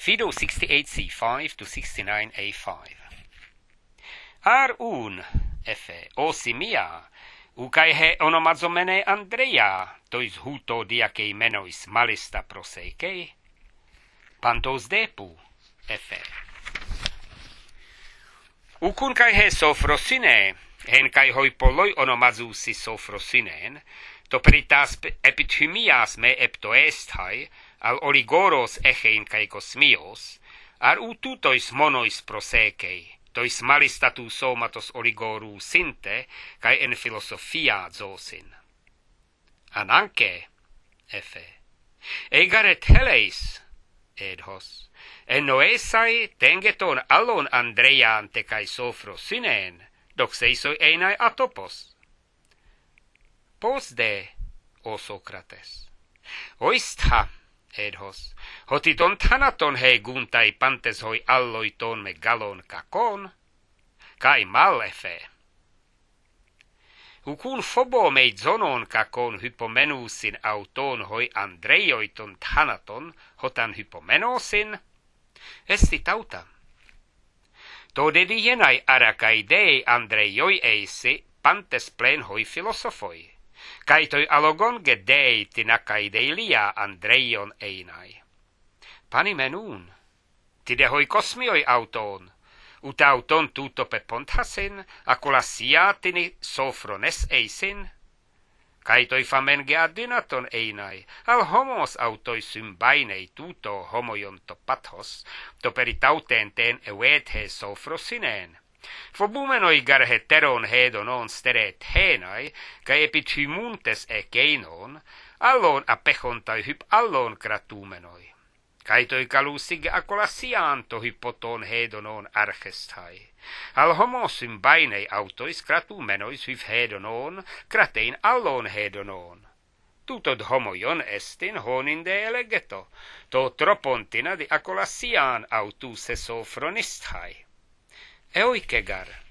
Fido 68c5 to 69a5. Ar un, efe, osimia, ukai he onomazomene Andrea, tois huto diakei menois malista proseikei, pantos depu, efe. Ukun kai he sofrosine, hen kai hoi poloi onomazusi sofrosinen, to peritas epithymias me eptoesthai, al oligoros echein kai kosmios, ar ututois monois prosekei, tois malistatu somatos oligoru sinte, kai en filosofia zosin. Ananke, efe, egaret heleis, edhos, en noesai tengeton allon Andreian te kai sofrosinen, doxeisoi einai atopos. Posde, o Socrates, oistha, edhos, hotiton thanaton he guntai pantes hoi alloiton me galon kakon, kai mal efe. Ukun phobo me zonon kakon hypomenusin auton hoi Andreioiton thanaton hotan hypomenosin, esti tauta. Todedi jenai arakai dei Andreioi eisi pantes plen hoi filosofoi, kai toi alogon gedei tinakai deilia Andreion einai. Panimenun, tide hoi kosmioi auton, ut auton tuto pe ponthasin, akolasiatini sofrones eisin, kai toi famen geadinaton einai, al homos autoi symbainei tuto homoion to pathos, to peritauteen ten evethe sofrosinen. Fobumenoi gar heteron hedonon steret henai, kai epithymuntes ekeinon, allon apechontai hyp allon kratumenoi. Kai toi kalusig akolasianto hypoton hedonon archestai. Al homo symbainei autois kratumenois hyp hedonon, kratein allon hedonon. Tutod homoion estin honinde elegeto, to tropontina di akolasian autuse sofronisthai. Eoikegar.